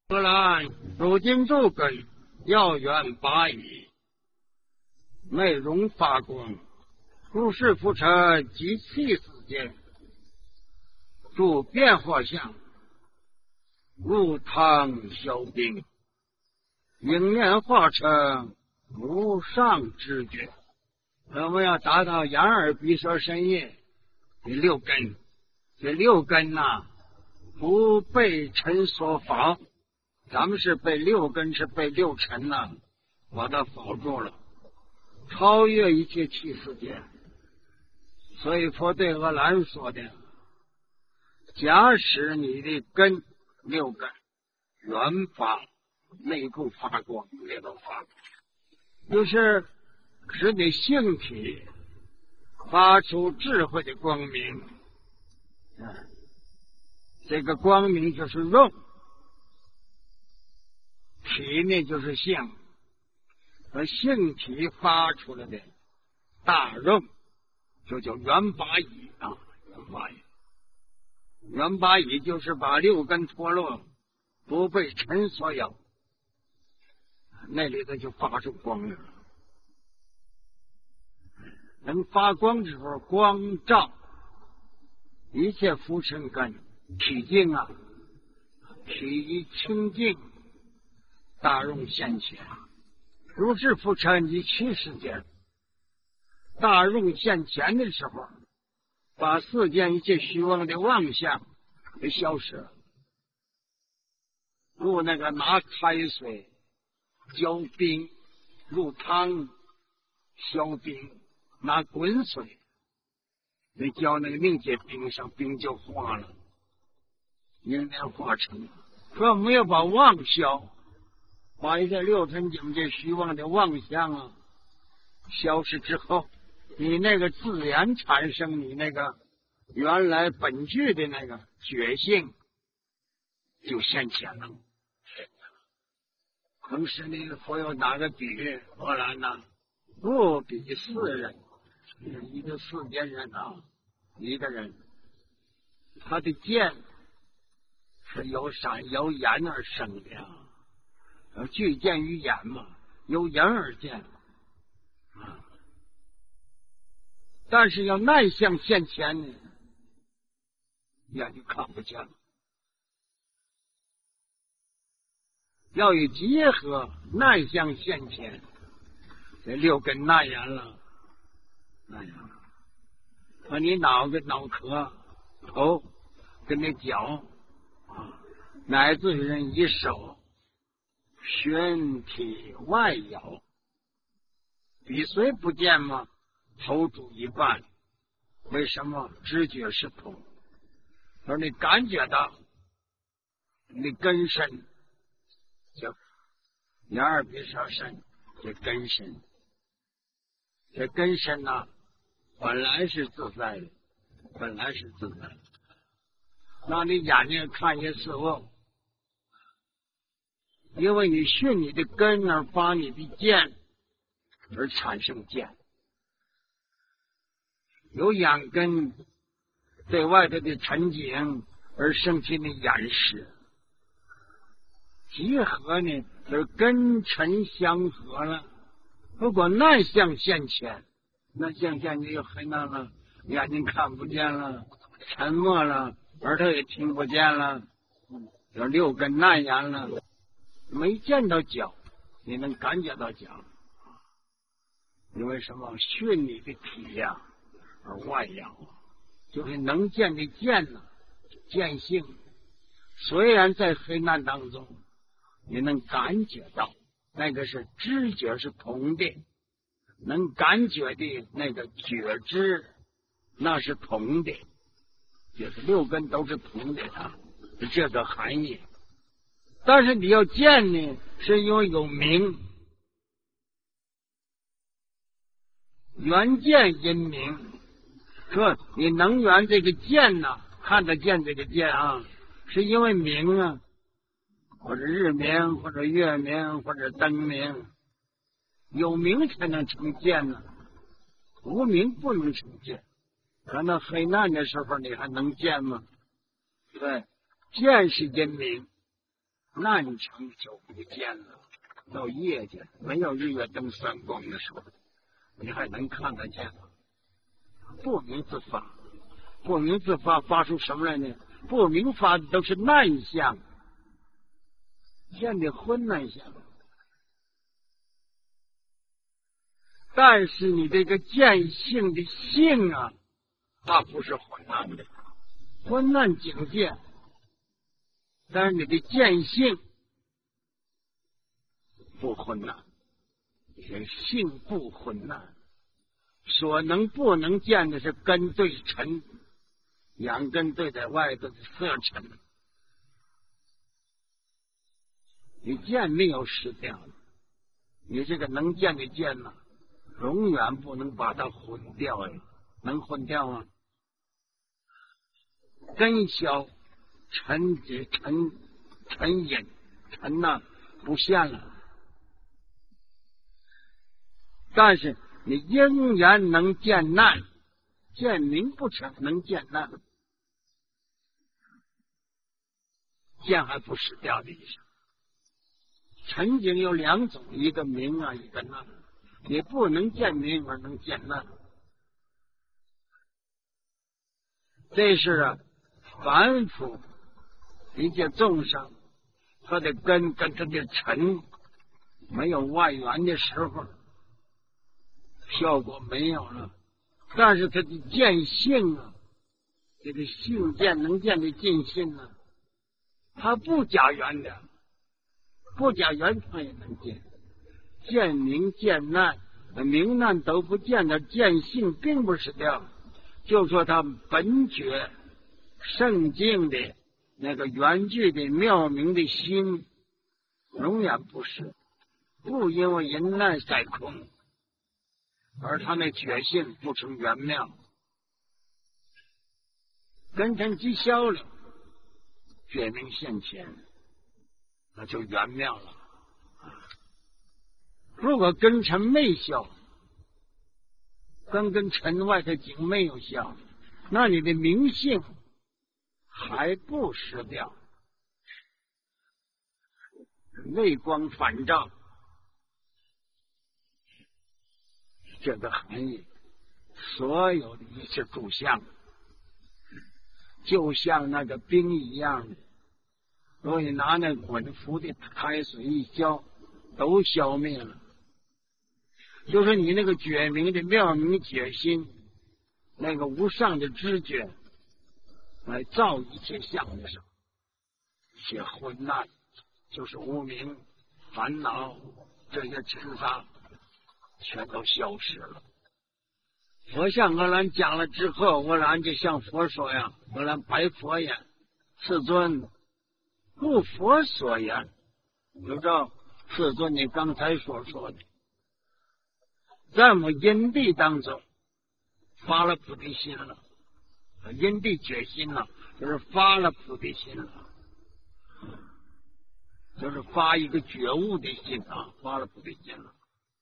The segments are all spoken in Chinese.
荷兰入京驻根，要远8矣，内容发光，入世浮沉，及气死间，诸变化相，入汤消冰，迎面化成无上知觉。我们要达到眼耳鼻舌身意这6根，这6根不被尘所妨。咱们是被6根，是被6尘把它保住了，超越一切气世界。所以佛对阿难说的，假使你的根6根原发内部发光，内部发光，就是使你性体发出智慧的光明。这个光明就是肉，体呢就是性，而性体发出来的大肉就叫圆八仪圆八仪。圆八仪就是把6根脱落，不被尘所咬，那里头就发出光来了。能发光之后，光照一切浮尘根，体净体清净，大容现前，如是浮尘及其世间。大容现前的时候，把世间一切虚妄的妄想给消失了。如那个拿开水浇冰，入汤消冰，拿滚水你浇那个凝结冰上，冰就化了，凝练化成。说我们要把妄消，把一些6尘境界虚妄的妄想消失之后，你那个自然产生你那个原来本具的那个觉性就现前了。同时呢，佛又拿个比喻，荷兰不比世人，一个世间人一个人，他的剑是由闪由眼而生的具见于眼嘛，由眼而见但是要内向现前呢，眼就看不见了。要有结合，内向现前，这6根那样了。把你脑壳、头跟那脚乃至于人一手玄体外摇，比谁不见吗？头主一半。为什么？知觉是同。而你感觉到你根身，就眼耳鼻舌身，这根身，这根身本来是自在的，本来是自在的。让你眼睛看些事物，因为你训你的根而发你的见，而产生见。有眼根对外头的尘景而生起的眼识，结合呢，而根尘相合了。如果内向现前，那现前就很难了，眼睛看不见了，沉默了，耳朵也听不见了，有6根那样了，没见到脚，你能感觉到脚，因为什么？训你的体而外扬，就是能见的见见性。虽然在黑暗当中，你能感觉到那个是知觉是同的，能感觉的那个觉知那是同的，就是6根都是同的这个含义。但是你要见呢，是因为有明，缘见因明。说你能缘这个见看得见这个见是因为明或者日明，或者月明，或者灯明。有明才能成见无明不能成见。可能黑暗的时候你还能见吗？对，见是因明， 南城就不见了。到夜间没有日月灯闪光的时候，你还能看得见吗？不明自发，不明自发发出什么来呢？不明发的都是难相，见的昏难相。但是你这个见性的性啊，它不是昏难的，昏难境界。但是你的见性不昏难，性不昏难。所能不能见的是根对尘，两根对在外头的色尘。你见没有失掉，你这个能见的见呢，永远不能把它混掉呀，能混掉吗？根消尘结，尘隐，尘呢不现了。但是你仍然能见难，见明不成，能见难，见还不失掉的意思。尘境有两种，一个明啊，一个难。你不能见明而能见难，这是凡夫一切众生，他的根跟他的尘没有外缘的时候，效果没有了。但是他的见性啊，这个性见能见的尽性呢，他不加缘的，不加缘他也能见。见明见难，明难都不见的见性并不是掉，就说他本觉圣境的那个圆具的妙明的心，永远不是，不因为因难在空，而他那觉性不成圆妙，根尘即消了，觉明现前，那就圆妙了。如果根尘没消，跟尘外的景没有消，那你的明性还不失掉，内光反照，这个含义，所有的一切诸相，就像那个冰一样的，如果你拿那滚浮的开水一浇，都消灭了。就是你那个觉明的妙明觉心，那个无上的知觉来照一切相的时候，一切昏暗，就是无明烦恼这些尘沙全都消失了。佛像阿兰讲了之后，阿兰就像佛说呀，阿兰白佛言：世尊，如佛所言。有照世尊你刚才所说的，在我们因地当中发了菩提心了，因地觉心了，就是发了菩提心了，就是发一个觉悟的心啊，发了菩提心了。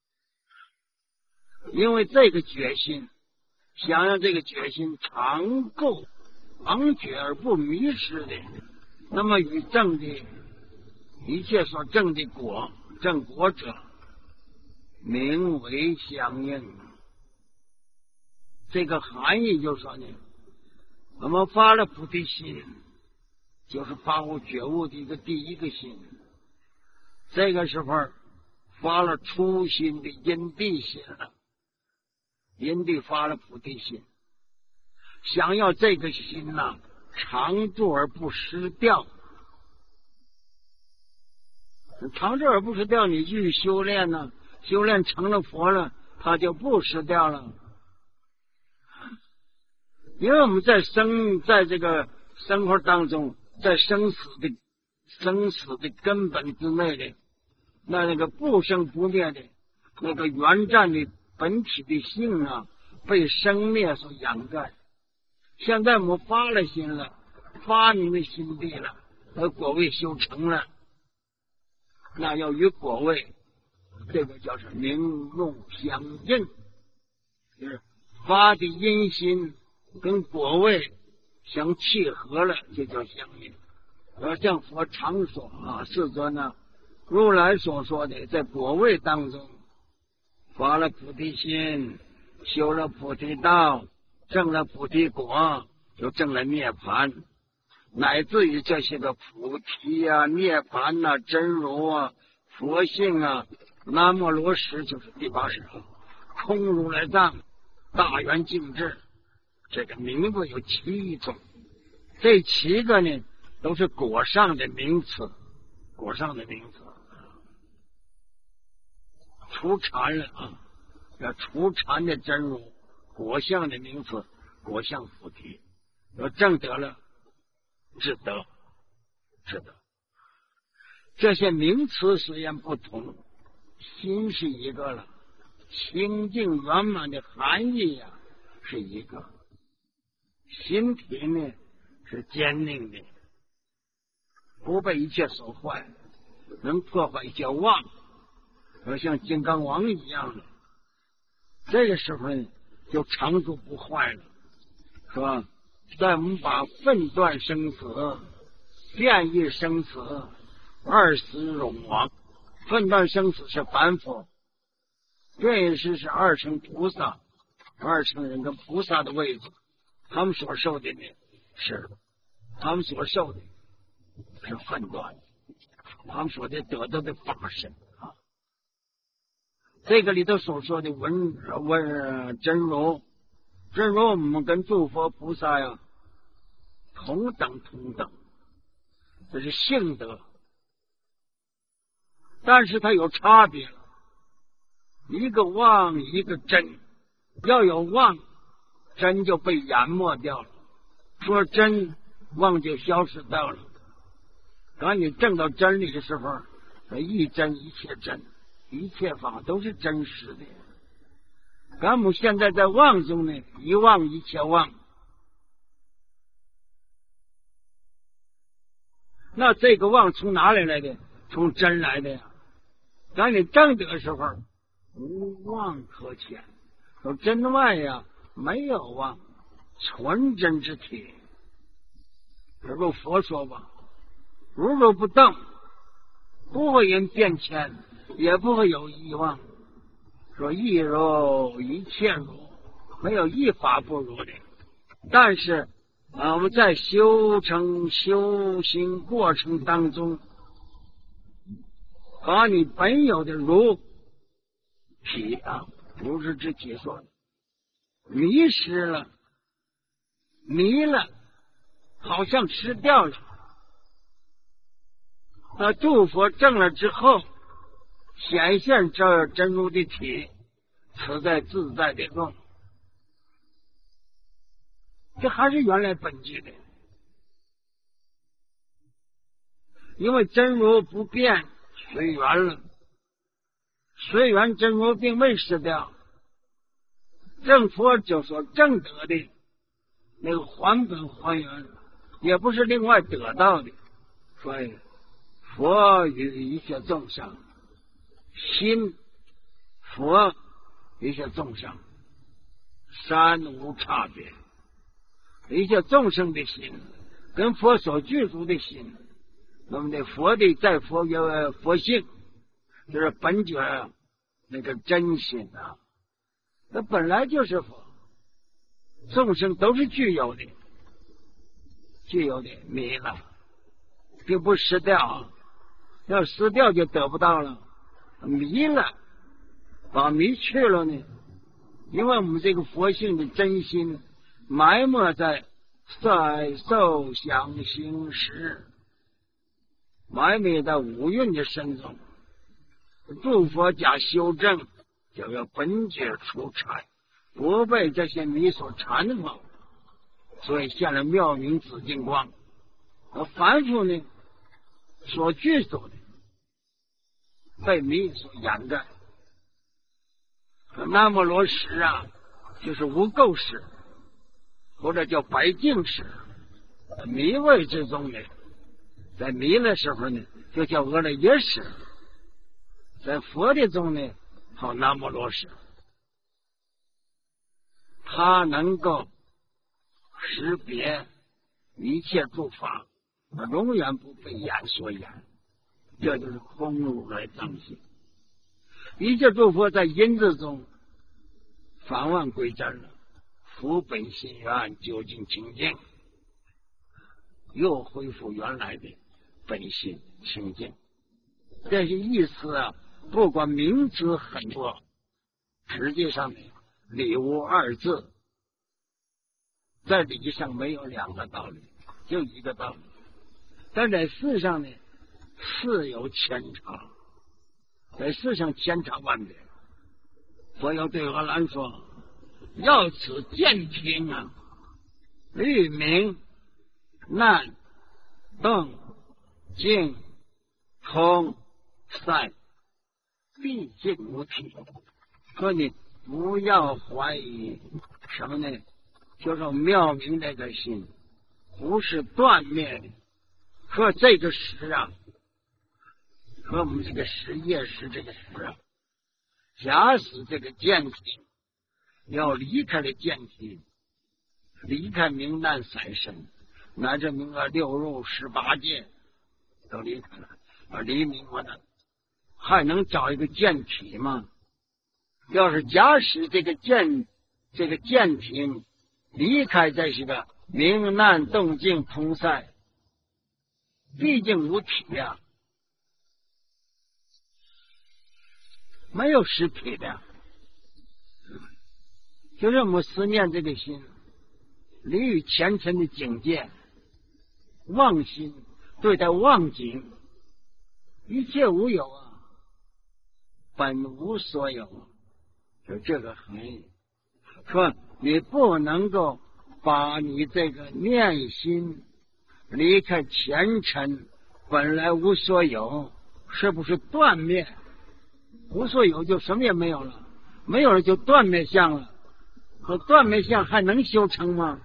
因为这个决心，想让这个决心常够常觉而不迷失的，那么与正的一切所证的果，正果者名为相应。这个含义就是说呢，我们发了菩提心，就是发悟觉悟的一个第一个心。这个时候发了初心的因地心了，因地发了菩提心，想要这个心呐，常住而不失掉。常住而不失掉，你继续修炼呢，修炼成了佛了，它就不失掉了。因为我们在这个生活当中，在生死的根本之内的那个不生不灭的那个原占的本体的性啊，被生灭所掩盖。现在我们发了心了，发明了心地了，而果位修成了，那要与果位，这个叫是明用相应，就是发的因心跟果位相契合了，就叫相应。 像佛常说世尊呢，如来所说的，在果位当中发了菩提心，修了菩提道，证了菩提果，就证了涅槃，乃至于这些个菩提啊、涅槃啊、真如啊、佛性啊、南无罗什，就是第80号空如来藏、大圆净智，这个名字有7种，这7个呢都是果上的名词，果上的名词。除禅了要除禅的真如，果相的名词，果相菩提，要证得了智德，这些名词虽然不同，心是一个了，清净圆满的含义是一个，心体呢是坚定的，不被一切所坏，能破坏一切妄，要像金刚王一样的，这个时候呢就常住不坏了，是吧？在我们把分段生死、变异生死、二死永亡，分段生死是凡夫，变异是二乘菩萨，二乘人跟菩萨的位置，他们所受的呢是分段，他们所得到的法身这个里头所说的真如，我们跟诸佛菩萨同等，这是性德，但是它有差别，一个妄，一个真。要有妄，真就被淹没掉了；说真，妄就消失掉了。当你证到真理的时候，一真一切真，一切法都是真实的。咱们现在在妄中呢，一妄一切妄。那这个妄从哪里来的？从真来的呀。当你证得的时候，无妄可遣。说真外没有妄，纯真之体。这如佛说吧，如不动，不会因变迁，也不会有遗忘。说一如一切如，没有一法不如的。但是我们在修行过程当中，把你本有的如体如是之体说迷失了，迷了，好像失掉了。诸佛证了之后，显现这真如的体，此在自在的用，这还是原来本具的。因为真如不变，随缘了，随缘真如并未失掉。正佛就所证得的那个还本还原，也不是另外得到的。所以佛与一切众生心，佛一切众生三无差别。一切众生的心跟佛所具足的心，那么的佛的在佛有佛性，就是本觉那个真心那本来就是佛，众生都是具有的，迷了并不失掉，要失掉就得不到了。迷了，把迷去了呢，因为我们这个佛性的真心埋没在色受想行识，埋没在五蕴的身中。诸佛加修正，就要本觉出禅，不被这些迷所缠缚，所以现了妙明紫金光。而凡夫呢，所具足的被迷所掩盖。南无罗什就是无垢识，或者叫白净识。迷位之中呢，在迷的时候呢，就叫阿赖耶识。在佛的中呢，好南无罗什，他能够识别一切诸法， 永远不被眼所掩。这就是空如来藏心。一切诸佛在因字中返万归真了，福本心愿究竟清净，又恢复原来的本心清净。这些意思啊，不管名词很多，实际上呢，理无二字，在理上没有两个道理，就一个道理。但在事上呢，事有千差，在世上千差万别。佛要对阿难说：要此见听啊，律明难动静通塞，毕竟无体。说你不要怀疑什么呢？就是妙明这个心不是断灭的。说这个识啊，和我们这个识业识这个识啊，假使这个见体要离开了见体，离开明难散身，乃至明六入18界都离开了，离明我呢，还能找一个见体吗？要是假使这个见体离开这些个明难动静通塞，毕竟无体呀，没有实体的。就是我们思念这个心，离于前尘的境界，妄心对待妄境，一切无有啊，本无所有，就这个含义。说你不能够把你这个念心离开前尘，本来无所有，是不是断灭？无所有就什么也没有了，没有了就断灭相了。和断灭相还能修成吗？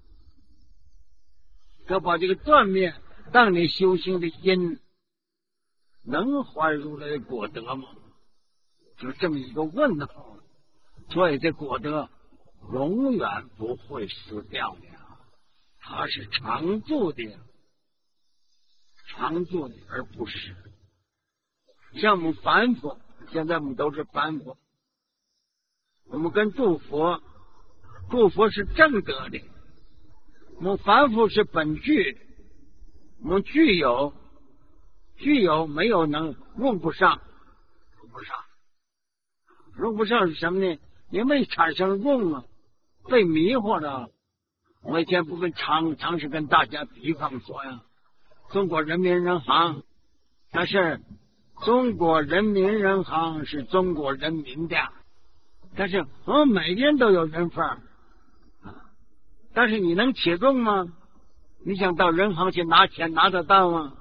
要把这个断灭当你修行的因，能还如来的果德吗？就这么一个问号。所以这果德永远不会死掉的，它是常住的，而不是像我们凡夫。现在我们都是凡夫，我们跟诸佛是正德的，我们凡夫是本具，我们具有没有能用不上是什么呢？你没产生用啊，被迷惑了。我以前不跟常时跟大家比方说呀，中国人民银行，但是中国人民银行是中国人民的，但是我们每个人都有人份啊，但是你能启动吗？你想到银行去拿钱拿得到吗？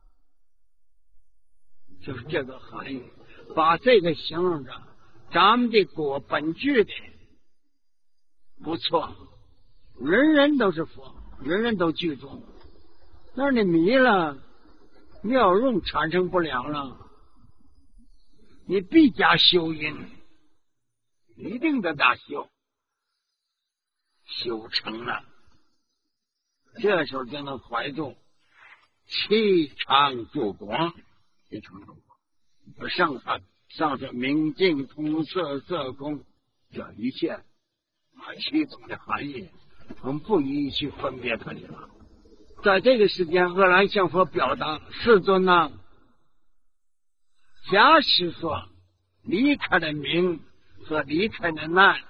就是这个含义，把这个形容着咱们的果本具的不错，人人都是佛，人人都具足。那你迷了，妙用产生不了了，你必加修因，一定得大修成了，这时候就能怀住气场助光，上是明净通色空，这一切其中的含义，我们不一一去分别它了。在这个时间，阿难向佛表达：世尊呐，假使说离开了明和离开了难，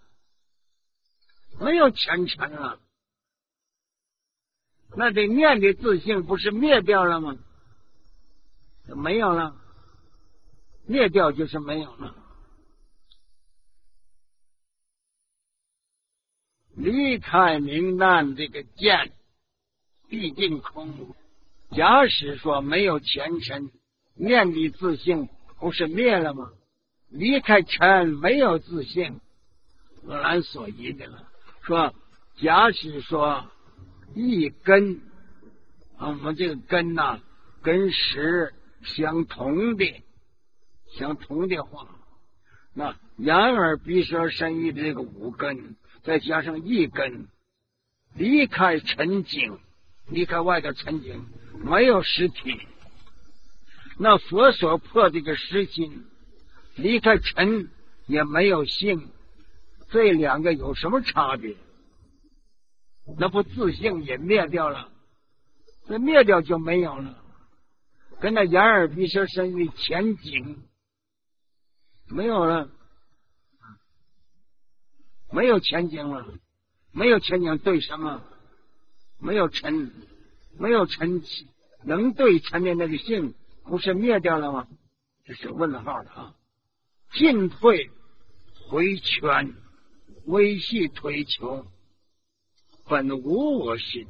没有前尘了，那这念的自性不是灭掉了吗？没有了，灭掉就是没有了。离开明难这个见毕竟空，假使说没有前尘，念的自性不是灭了吗？离开尘没有自性，阿难所疑的了。说假使说一根我们这个根呐，跟识相同的话，那眼耳鼻舌身意的这个五根，再加上一根，离开尘境离开外头尘境，没有实体。那佛所破这个实心，离开尘也没有性，这两个有什么差别？那不自性也灭掉了，那灭掉就没有了。跟那眼耳鼻舌身意前景没有了，没有前景了，没有前景对什么？没有尘，没有尘气，能对尘的那个性不是灭掉了吗？这是问号的啊！进退回圈，微细推求，本无我心。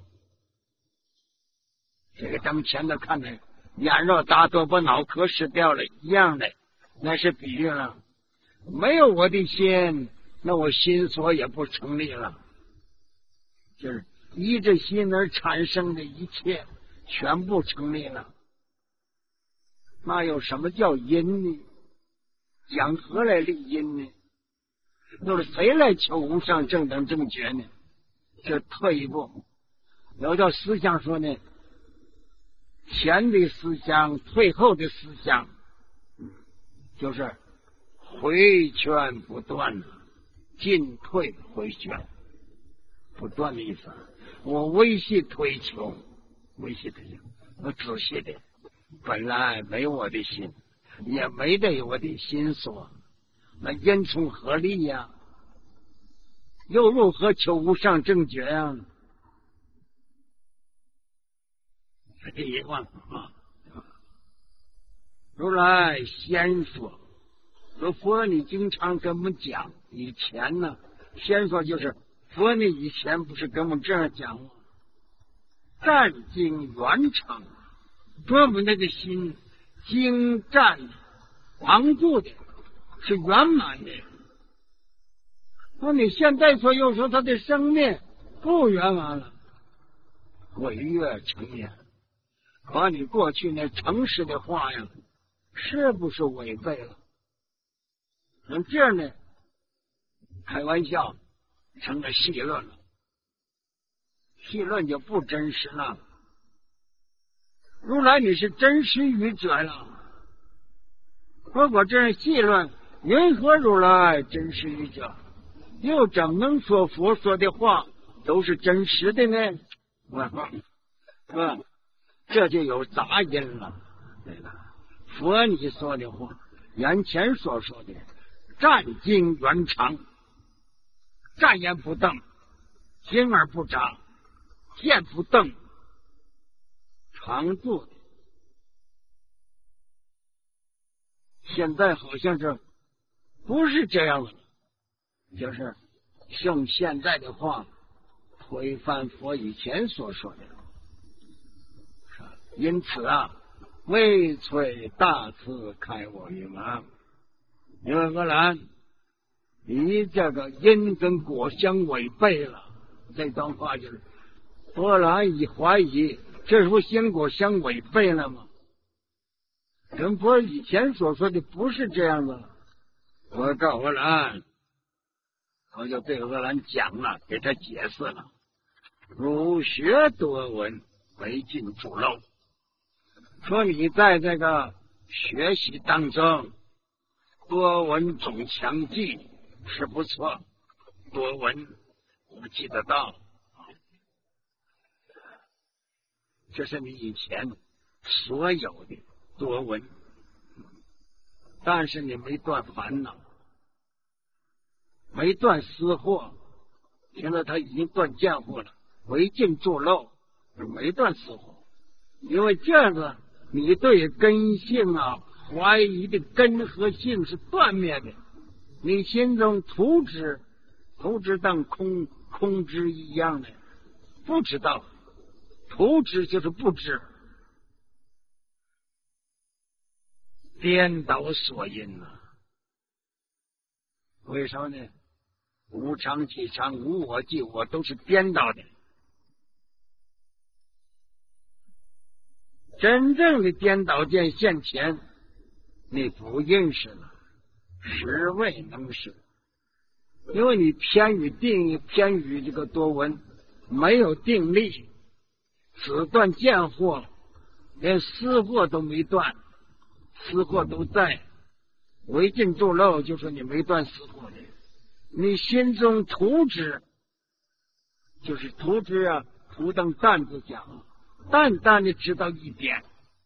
这个咱们前头看的眼肉大多把脑壳失掉了一样的，那是比喻了。没有我的心，那我心所也不成立了。就是依着心而产生的一切全部成立了。那有什么叫因呢？讲何来立因呢？都是谁来求无上正等正觉呢？这退一步，有叫思想说呢，前的思想，退后的思想，就是回圈不断，进退回圈不断的意思。我微细推求，微细推求，我仔细的，本来没有我的心，也没得我的心所，那因从何立呀？又如何求无上正觉呀？这一万啊！如来先说，佛你经常跟我们讲，以前呢，先说就是佛你以前不是跟我们这样讲吗？战经圆成，说我们那个心精湛顽固的，是圆满的。那你现在说又说他的生命不圆满了，违越成言，把你过去那诚实的话呀，是不是违背了？那这样呢，开玩笑成了戏论了，戏论就不真实了。如来你是真实语者了，如果这样戏论，云何如来真实语者？又怎能说佛说的话都是真实的呢？这就有杂音了。佛你说的话，眼前所说的战经圆长，站言不瞪，心而不眨，见不瞪，常住的。现在好像是不是这样了，就是用现在的话推翻佛以前所说的。因此啊，为摧大慈开我于盲。因为何然？你这个因跟果相违背了。这段话就是何然以怀疑，这不因果相违背了吗？跟佛以前所说的不是这样的。我告何然，我就对何然讲了，给他解释了。儒学多闻，为尽主漏。说你在这个学习当中多闻总强记是不错，多闻我记得到，这是你以前所有的多闻，但是你没断烦恼，没断私货。现在他已经断见惑了，为尽助漏，没断私货。因为这样子你对根性啊怀疑的根和性是断灭的，你心中图知当空知一样的，不知道，图知就是不知，颠倒所因啊。为什么呢？无常即常，无我即我，都是颠倒的。真正的颠倒见现前，你不认识了，实未能识。因为你偏于定义，偏于这个多闻，没有定力， 只断见惑，连私惑都没断，私惑都在。违禁住漏就说你没断私惑的，你心中图之，就是图之啊，图等淡字讲，淡淡的知道一点，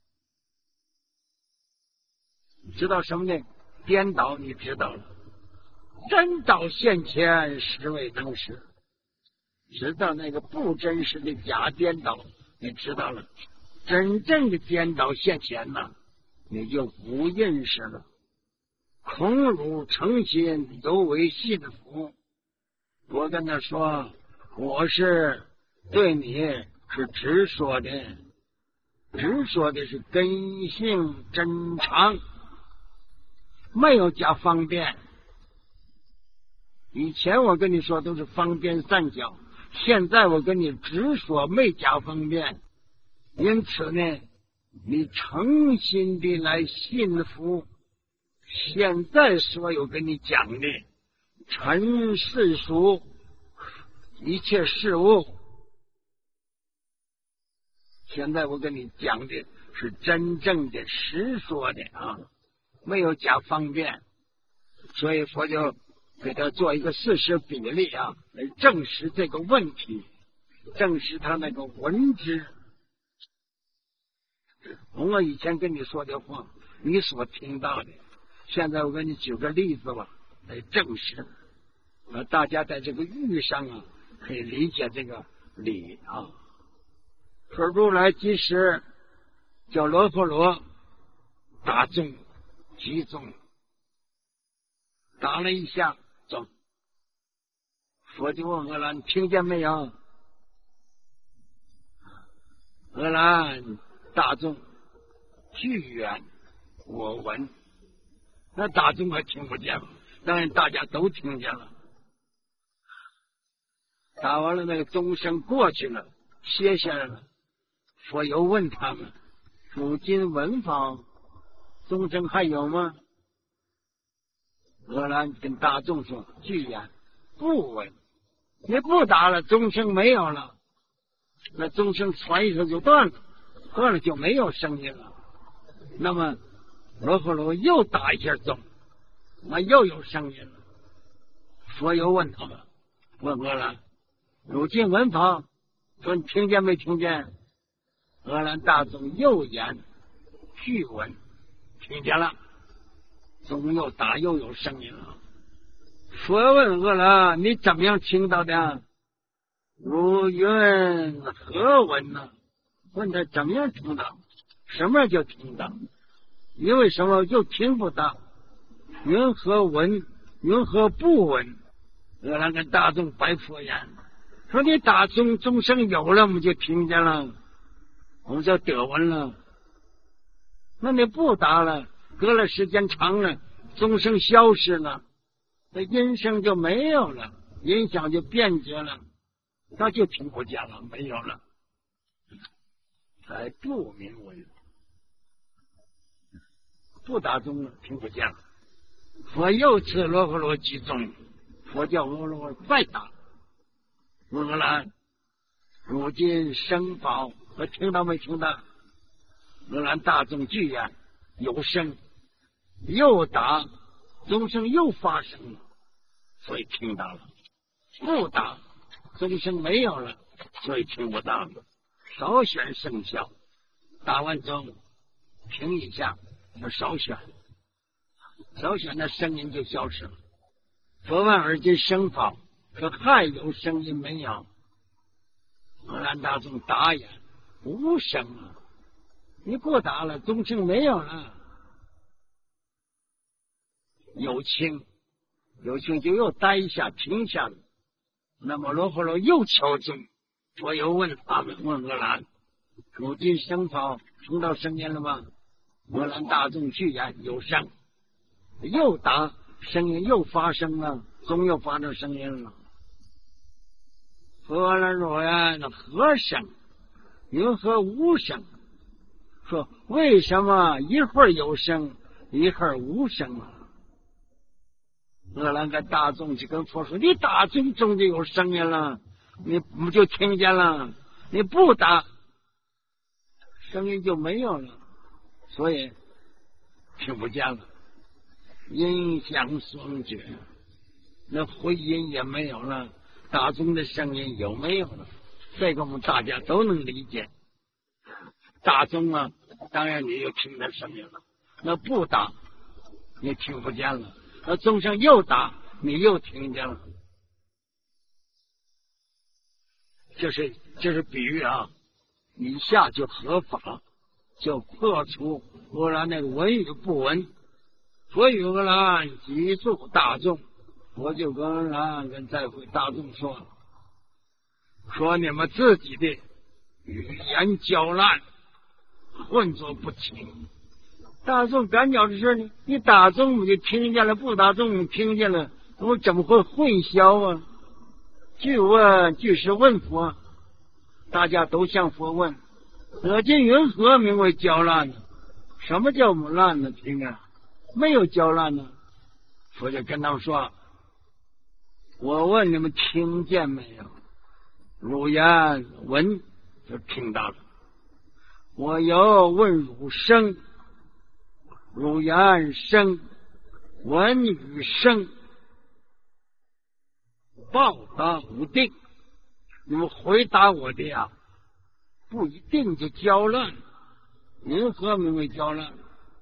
知道什么呢？颠倒你知道了，真倒现前，实未能实，知道那个不真实的假颠倒，你知道了，真正的颠倒现前了，你就不认识了。空如诚心，犹为信服。我跟他说，我是对你是直说的，直说的是根性真常，没有加方便。以前我跟你说都是方便三角，现在我跟你直说没加方便。因此呢，你诚心的来信服。现在所有跟你讲的尘世俗一切事物，现在我跟你讲的是真正的实说的啊，没有加方便，所以佛就给他做一个事实比例啊，来证实这个问题，证实他那个文知。我以前跟你说的话，你所听到的，现在我给你举个例子吧，来证实。大家在这个欲上啊，可以理解这个理啊。说如来即时叫罗婆罗打中击中，打了一下中，佛就问阿难听见没有？阿难大众具远我闻，那大众还听不见了，当然大家都听见了。打完了，那个钟声过去了，歇下来了。佛又问他们：如今闻法钟声还有吗？阿难跟大众说：具远不闻，你不打了，钟声没有了，那钟声传一声就断了，断了就没有声音了。那么罗睺罗又打一下钟，那又有声音了。佛又问他们，问阿难：如今闻法，说你听见没听见？阿难大众又言具闻，听见了，钟又打，又有声音了。佛问阿难：你怎么样听到的？如云何闻呢？问他怎么样听到？什么叫听到？因为什么就听不到？云何闻？云何不闻？阿难跟大众白佛言，说你打钟，钟声有了，我们就听见了，我们就得闻了。那你不打了，隔了时间长了，钟声消失了，那音声就没有了，音响就变绝了，他就听不见了，没有了，才不明闻。不打钟了，听不见了。佛又赐罗睺罗击钟，佛叫罗睺罗再打。问阿难：如今声宝，我听到没听到？阿难大众具言有声，又打，钟声又发生了，所以听到了。不打，钟声没有了，所以听不到了。少选声效，打完钟停一下，要少选，少选那声音就消失了。佛问而今声宝，说还有声音没有？阿难大众答言无声啊，你不打了，钟声没有了。有轻，有轻就又待一下，停下了。那么罗睺罗又敲钟，我又问他们，问阿难：如今声宝听到声音了吗？阿难大众具言有声，又打，声音又发生了，钟又发出声音了。佛来说呀，那何声？云何无声？说为什么一会儿有声，一会儿无声啊？阿难跟大众就跟佛说：你打钟钟就有声音了，你不就听见了？你不打， 声音就没有了，所以听不见了。音响双绝，那回音也没有了，大众的声音有没有了？这个我们大家都能理解。大众啊，当然你又听到声音了，那不大你听不见了，那众生又大你又听见了。这是比喻啊，一下就合法，就破除俄兰那个文与不文。所以俄兰记住大众，我就跟俄兰跟在会大众说你们自己的语言交乱，混作不清。大众赶脚的事呢，你大众就听见了，不大众听见了，我怎么会混淆啊？据问据是问佛，大家都向佛问，得今云何名为交乱呢？什么叫乱呢？听啊，没有交乱呢。佛就跟他们说，我问你们听见没有？汝言闻就听到了。我有问汝声，汝言声，闻与声，报答无定。你们回答我的呀，不一定就交乱。云何名为交乱？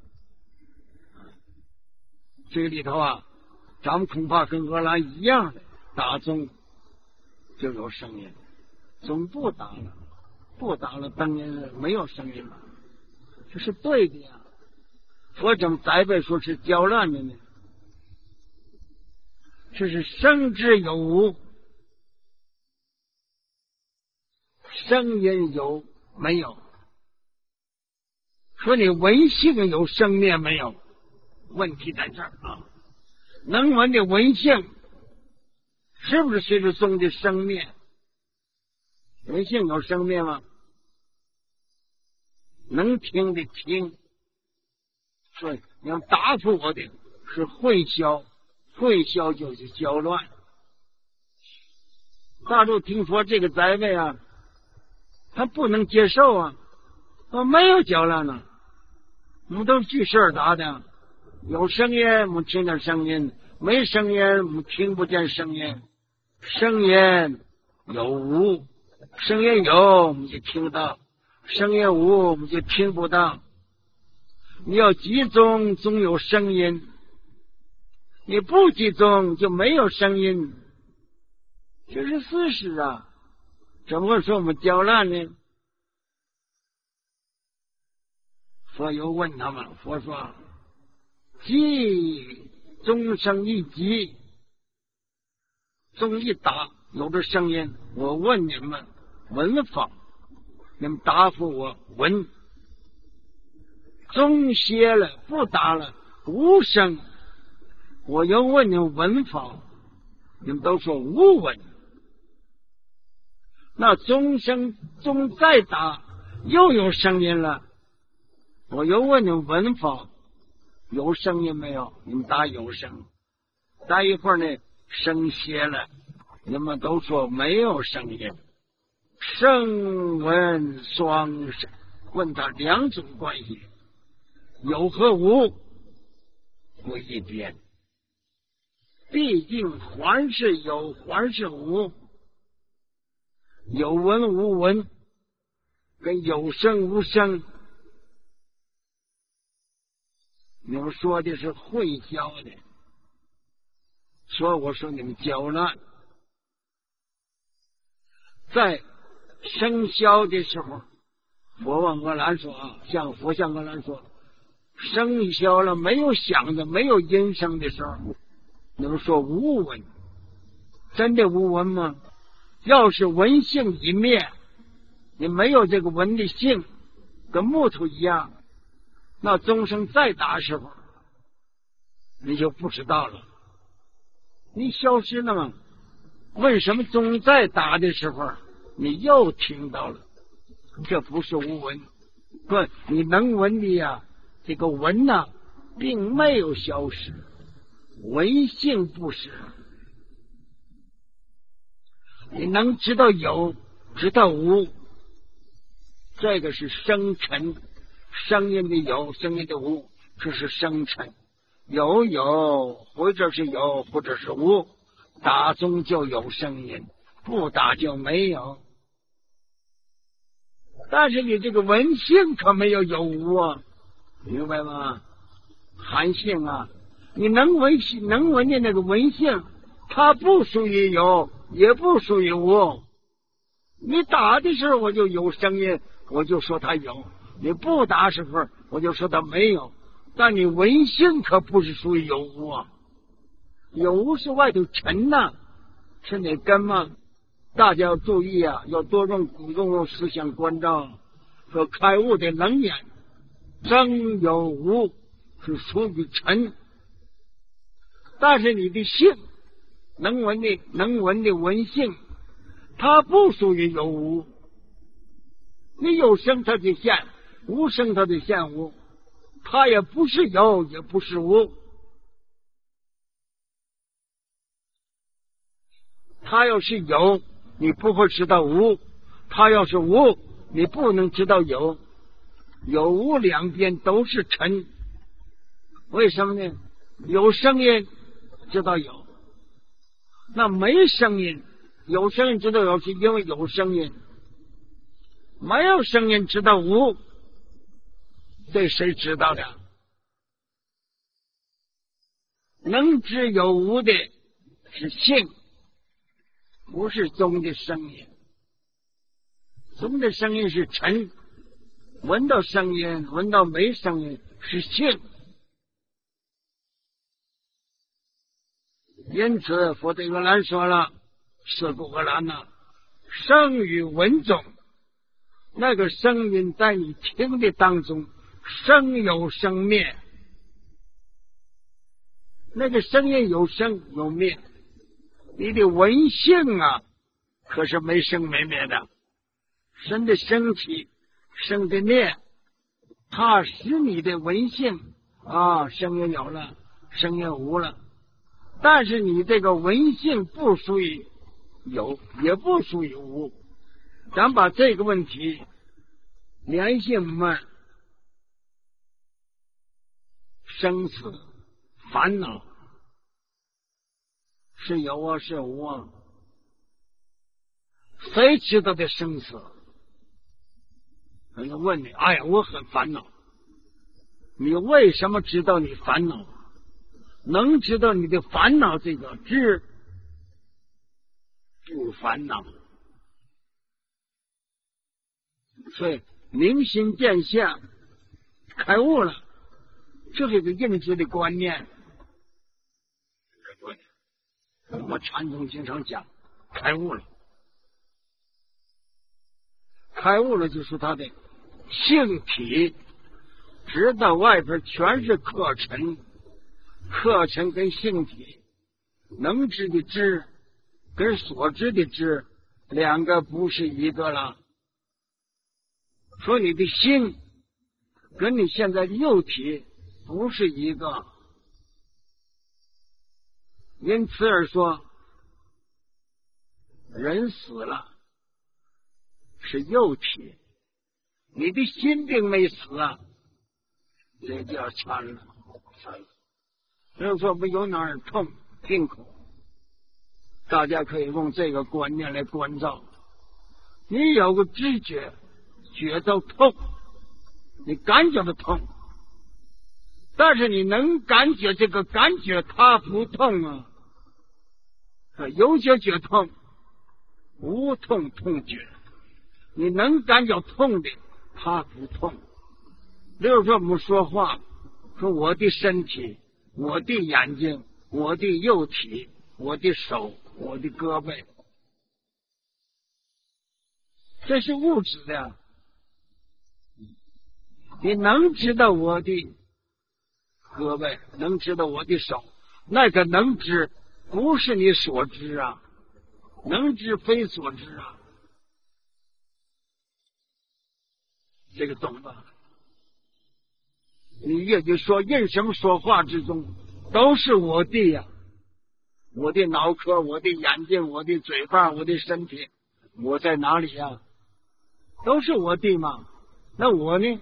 这个里头啊，咱们恐怕跟俄兰一样的，打钟就有声音，钟不打了，不打了，当然没有声音了，这是对的呀。佛怎么栽培说是交乱的呢？这是生之有无，声音有没有？说你闻性有生灭没有？问题在这儿啊！能闻的闻性是不是随着钟的生灭？闻性有生灭吗？能听的听。所以你要答复我的是混淆，混淆就是交乱。大众听说这个栽培啊，他不能接受啊，没有交乱呢。我们都是据事儿答的，有声音我们听见声音，没声音我们听不见声音。声音有无，声音有我们就听到，声音无我们就听不到。你要集中总有声音，你不集中就没有声音，这是事实啊！怎么说我们交乱呢？佛又问他们，佛说：即钟声一急，钟一打有着声音，我问你们闻法，你们答复我闻。钟歇了不打了无声，我又问你们闻法，你们都说无闻。那钟再打又有声音了，我又问你们闻法有声音没有？你们答有声。待一会儿呢，声歇了，你们都说没有声音。声闻双声，问他两种关系，有和无不一边，毕竟还是有，还是无。有闻无闻跟有声无声，你们说的是混淆的，所以我说你们交乱。在生肖的时候，佛问阿兰说啊，佛向阿兰说，生肖了没有响的，没有音声的时候，你们说无闻，真的无闻吗？要是闻性一灭，你没有这个闻的性，跟木头一样，那钟声再打时候，你就不知道了，你消失了吗？为什么钟再打的时候，你又听到了？这不是无闻，不，你能闻的呀，这个闻呐，并没有消失，闻性不实。你能知道有，知道无， 这个是生沉，声音的有，声音的无，这是生沉。有，或者是有，或者是无，打中就有声音，不打就没有。但是你这个闻性可没有有无啊，明白吗？含性啊，你能闻的那个闻性，它不属于有，也不属于无。你打的时候我就有声音，我就说它有；你不打时候我就说它没有。但你闻性可不是属于有无啊，有无是外头尘呐，是哪根吗？大家要注意啊，要多用思想关照。说开悟的能眼，真有无是属于尘，但是你的性能闻的闻性，它不属于有无。你有生它就现，无生它就现无，它也不是有，也不是无。它要是有，你不会知道无；它要是无，你不能知道有。有无两边都是尘，为什么呢？有声音知道有，那没声音，有声音知道有，是因为有声音；没有声音知道无，这谁知道的？能知有无的是性，不是宗的声音。宗的声音是尘，闻到声音，闻到没声音是性。因此佛对阿兰说了，是故阿兰呐，声与闻中，那个声音在你听的当中，生有生灭，那个声音有生有灭，你的闻性啊，可是没生没灭的。生的升起，生的灭，它使你的闻性啊，声音有了，声音无了。但是你这个闻性不属于有，也不属于无。咱把这个问题联系们生死烦恼是有啊，是无啊？谁知道的生死？人家问你，哎呀，我很烦恼。你为什么知道你烦恼？能知道你的烦恼，这个知不烦恼。所以明心见相，开悟了，这是一个认知的观念。我们禅宗经常讲，开悟了。开悟了就是他的性体，知道外边全是客尘，客尘跟性体能知的知跟所知的知两个不是一个了。说你的心跟你现在的肉体不是一个，因此而说人死了是肉体，你的心并没死啊，这叫残了。就是说没有哪儿痛痛苦，大家可以用这个观念来关照。你有个知觉，觉到痛，你感觉到痛，但是你能感觉这个感觉它不痛啊。有些觉痛，无痛痛觉。你能感觉痛的，它不痛。比如说我们说话，说我的身体，我的眼睛，我的肉体，我的手，我的胳膊，这是物质的。你能知道我的胳膊，能知道我的手，那个能知不是你所知啊，能知非所知啊。这个懂吧？你也就说任什么说话之中都是我的呀，我的脑壳，我的眼睛，我的嘴巴，我的身体，我在哪里呀？都是我的嘛。 那我呢？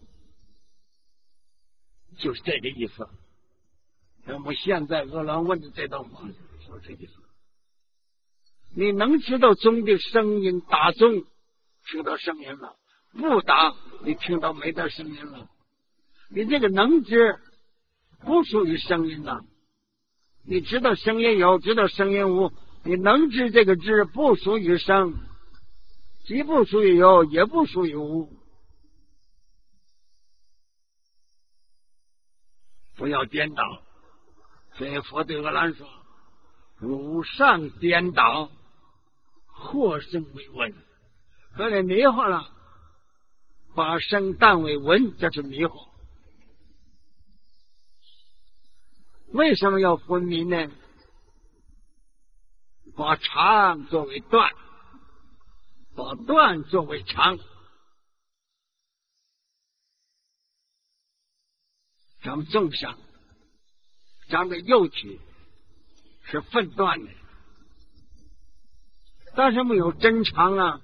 就是这个意思。那么现在俄郎问的这道话说这意思。你能知道钟的声音，打钟听到声音了，不打你听到没得声音了。你这个能知不属于声音了，你知道声音有，知道声音无，你能知这个知不属于声，既不属于有，也不属于无。不要颠倒。所以佛对俄兰说，汝上颠倒，或生为文。所以迷惑了，把生当为文，这是迷惑。为什么要昏迷呢？把长作为断，把断作为长。咱们众生咱们幼体是分断的，但是没有真常啊。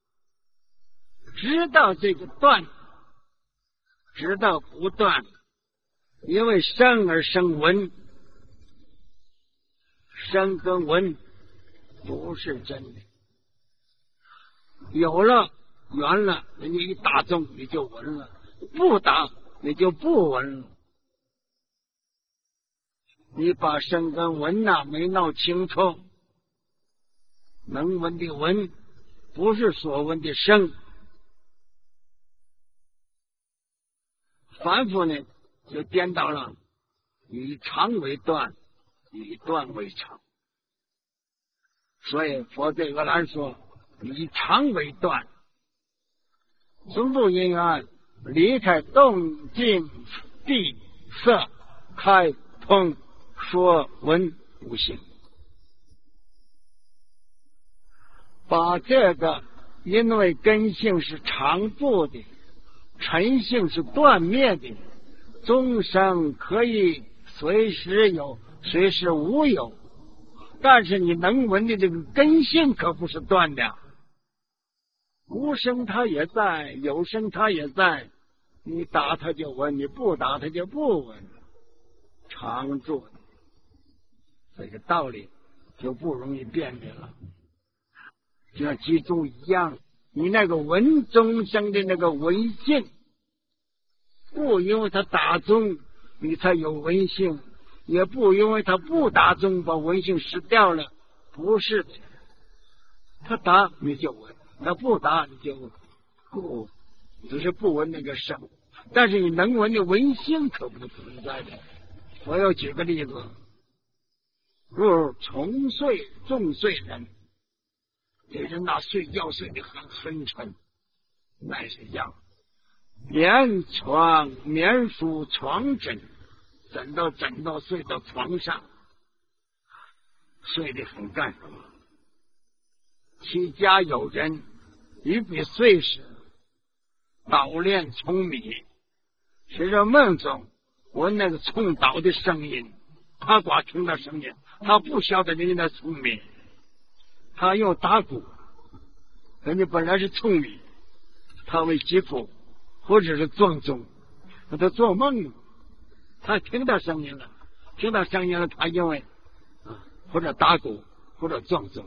知道这个断，知道不断，因为生而生闻，生跟闻不是真的。有了圆了，人家一打中你就闻了，不打你就不闻了。你把生跟闻没闹清楚，能闻的闻不是所闻的生。反复呢就颠倒了，以长为断，以断为长。所以佛对俄兰说，以长为断，中部因缘离开动静地色开通说闻无性，把这个因为根性是常住的，尘性是断灭的，众生可以随时有随时无有，但是你能闻的这个根性可不是断的，无声它也在，有声它也在，你打它就闻，你不打它就不闻，常住的这个道理就不容易辨别了。就像记住一样，你那个闻众生的那个闻性，不因为他打中你才有闻性，也不因为他不打中把闻性失掉了，不是的。他打你就闻，他不打你就不，只是不闻那个声，但是你能闻的闻性可不存在的。我要举个例子，如重睡重睡人，这人睡觉睡得很深沉，那是一样。棉床棉梳床枕，枕到睡到床上，睡得很干什么？其家有人预备睡时，捣炼葱米，是这梦中闻那个葱捣的声音，他光听到声音，他不晓得人家那葱米，他用打鼓，人家本来是葱米，他为击鼓或者是撞钟，他做梦了，他听到声音了，他因为或者打鼓或者撞钟，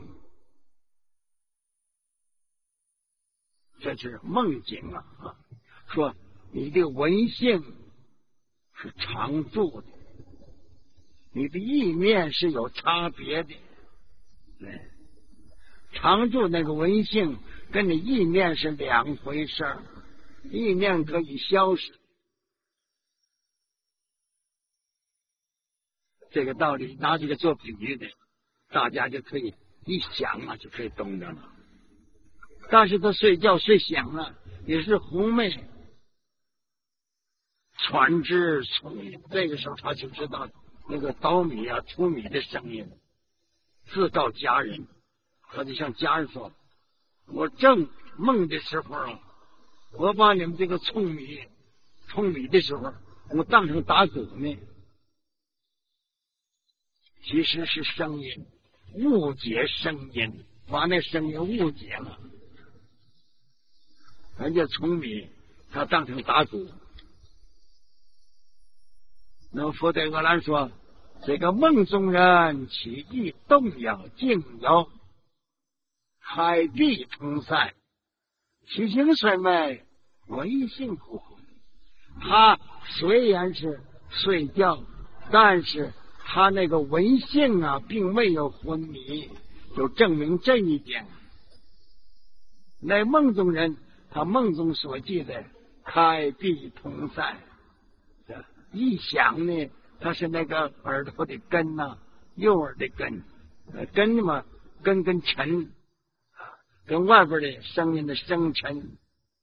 这是梦境啊。说你的闻性是常住的，你的意念是有差别的。常住那个闻性跟你意念是两回事儿，意念可以消失。这个道理拿这个做比喻的，大家就可以一想就可以懂得了。但是他睡觉睡醒了，也是红妹传之从，这个时候他就知道那个捣米出米的声音，自告家人，他就向家人说，我正梦的时候我把你们这个冲米的时候我当成打鼓呢，其实是声音，误解声音，把那声音误解了。人家冲米他当成大主。那佛对阿难说：“这个梦中人其意动摇静摇，海地同塞，其形虽美，唯性不昏。”他虽然是睡觉，但是他那个文性啊，并没有昏迷，就证明这一点。那梦中人，他梦中所记的开闭同塞，一想呢，他是那个耳朵的根呐、右耳的根，根嘛，根跟尘，跟外边的声音的声尘，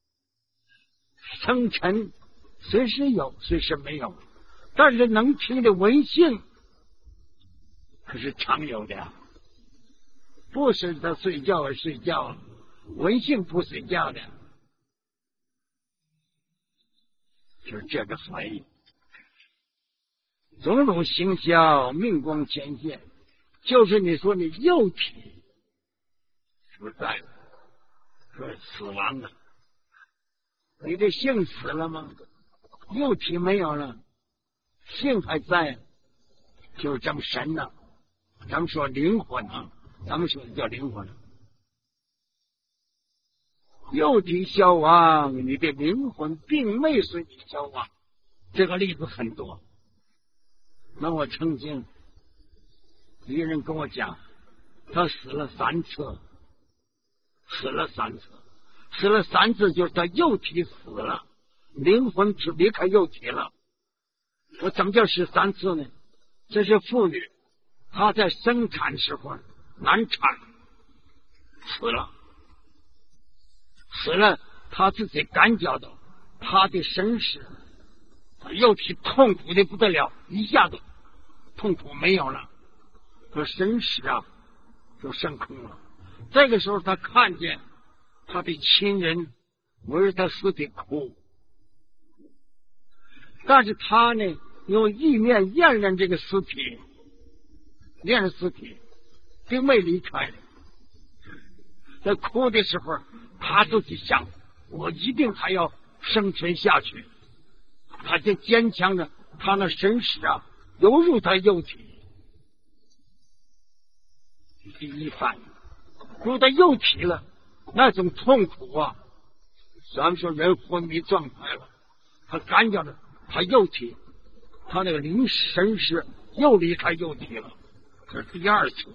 声尘随时有，随时没有，但是能听的文性可是常有的，不是他睡觉而睡觉，文性不睡觉的，就是这个含义。种种形象，命光前现，就是你说你幼体是不是在了？说死亡了，你的性死了吗？幼体没有了，性还在，就是这么神呢。咱们说灵魂啊，咱们说的叫灵魂。幼体消亡，你的灵魂并没随你消亡，这个例子很多。那我曾经一个人跟我讲，他死了3次，死了3次，就是他幼体死了，灵魂是离开幼体了。我怎么叫死3次呢？这是妇女，她在生产时候难产，死了，她自己感觉到她的身世，幼体痛苦的不得了，一下子痛苦没有了，这身世啊就升空了。这个时候他看见他的亲人围着他尸体哭，但是他呢用意念验认这个尸体，验认尸体并没离开。在哭的时候他自己想，我一定还要生存下去，他就坚强着他那神识啊犹如他幼体。第一反应，如果他幼体了，那种痛苦啊，咱们说人昏迷状态了，他感觉到他幼体，他那个灵神识又离开幼体了，这是第2次。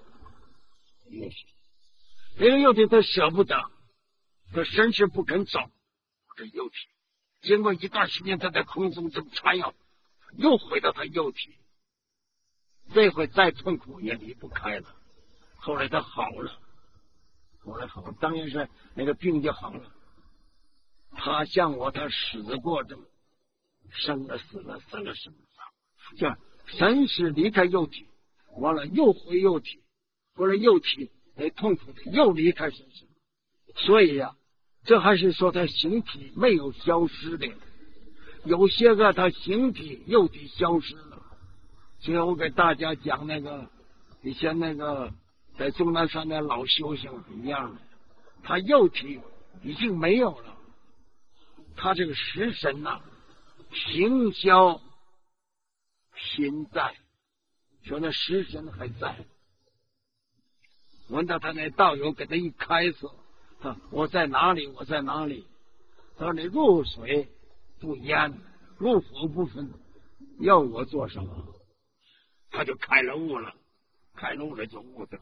这个幼体他舍不得，他神识不肯走，这幼体经过一段时间，他在空中这么缠绕，又回到他幼体，这回再痛苦也离不开了。后来他好了，当然是那个病就好了。他像我，他死过这么生了死了，生了死了，叫神识离开幼体，完了又回幼体，回了幼体，痛苦的又离开神识。所以呀，这还是说他形体没有消失的，有些个他形体幼体消失了。所以我给大家讲那个以前那个在终南山的老修行一样的，他幼体已经没有了，他这个食神呐，形消心在，说那食神还在。闻到他那道友给他一开示，我在哪里？我在哪里？他说你入水不淹，入火不焚，要我做什么？他就开了悟了，就悟得了。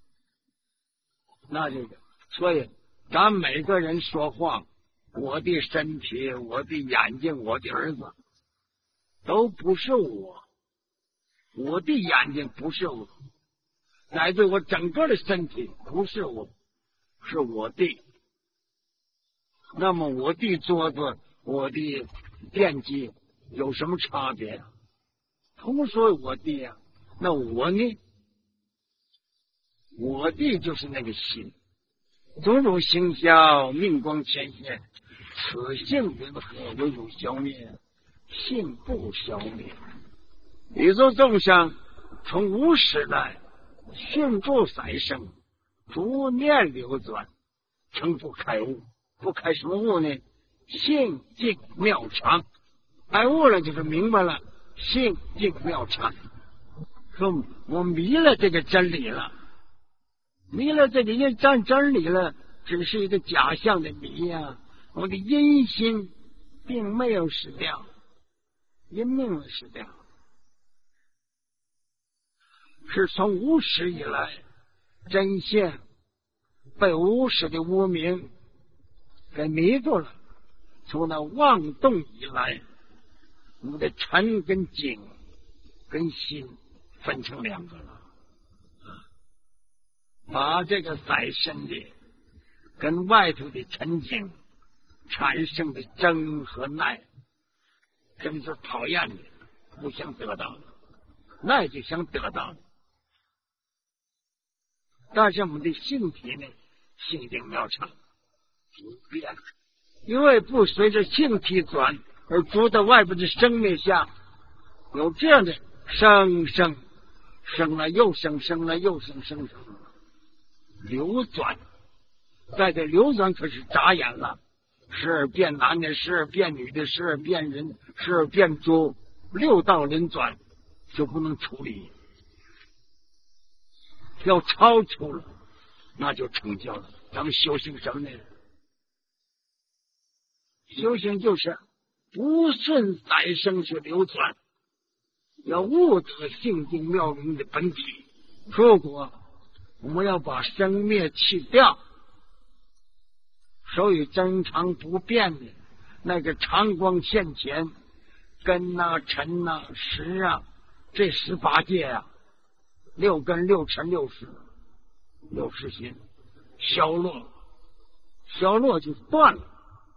那这个，所以咱每个人说话，我的身体，我的眼睛，我的儿子，都不是我，我的眼睛不是我，乃至我整个的身体不是我，是我的。那么我的桌子，我的电机有什么差别啊？同说我的呀，那我呢？我的就是那个心，种种形象，命光前现，此性云何唯有消灭？性不消灭。宇宙众生从无始来，迅速再生，逐念流转，成不开悟。不开什么悟呢？ 性净妙常。开悟了就是明白了性净妙常，说我迷了这个真理了，迷了这个真理了，只是一个假象的迷呀，我的阴心并没有失掉，阴没有失掉，是从无始以来真相被无始的无明给迷住了，从那妄动以来，我们的尘跟境跟心分成两个了，把这个在身的跟外头的尘境产生的争和耐，争是讨厌的，不想得到的，耐就想得到的。但是我们的性体呢，性定妙常不变，因为不随着性体转而住在外部的生灭下，有这样的生了又生，生了又生，生流转，在这流转可是眨眼了，时而变男的，时而变女的，时而变人，时而变猪，六道轮转就不能处理，要超出了，那就成就了。咱们修行什么呢？修行就是不顺载生去流转，要悟得性净妙明的本体。如果我们要把生灭去掉，所以真常不变的那个常光现前，根啊、尘啊、识啊，这18界啊，6根、6尘、6识、6识心消落就断了。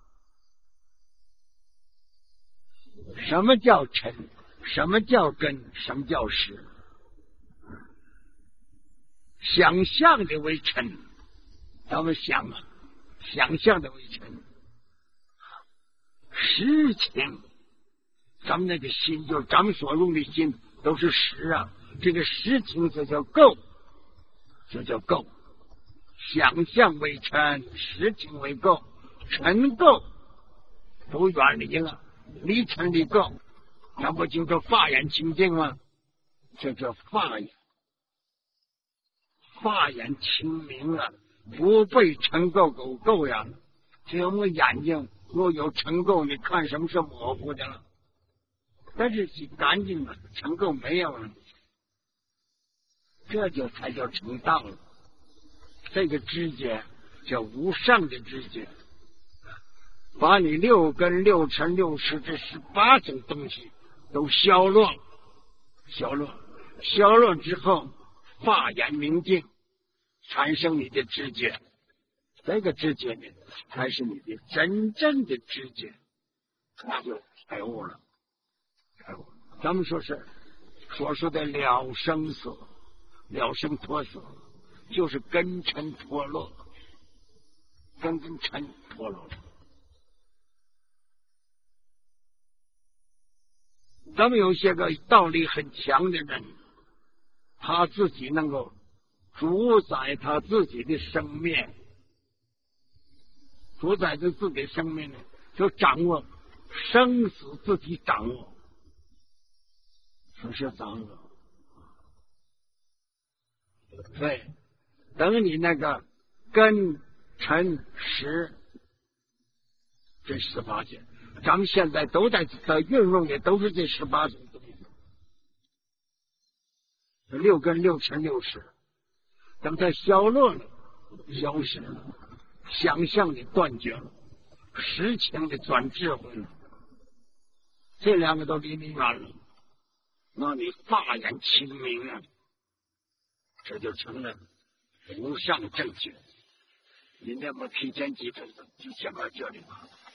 什么叫尘？什么叫根？什么叫识？想象的为尘，咱们想啊，想象的为尘。实情，咱们那个心，就是咱们所用的心，都是实啊。这个实情就叫垢，就叫垢。想象为尘，实情为垢，尘垢都远离了，离尘离垢，那不就叫法眼清净吗？这叫法眼，法眼清明啊，不被尘垢垢呀。只有我们眼睛若有尘垢，你看什么是模糊的了，但是干净了，尘垢没有了，这就才叫成道了。这个知觉叫无上的知觉，把你6根、6尘、6识这18种东西都消落之后，法眼明净，产生你的知觉。这个知觉呢，才是你的真正的知觉，那就开悟了。咱们说是所说的了生死、了生脱死，就是根尘脱落，根跟尘脱落。咱们有些个道理很强的人，他自己能够主宰他自己的生命，主宰着自己的生命呢，就掌握生死，自己掌握，是掌握。对，等你那个根尘识这18件，咱们现在都在运用的都是这18种东西，6根、6尘、6识，等它消落了、消失了，想象的断绝了，实情的转智慧了，这2个都离你远了，那你法眼清明啊，这就成了无上正觉。今天我提前几分钟就讲到这里吧。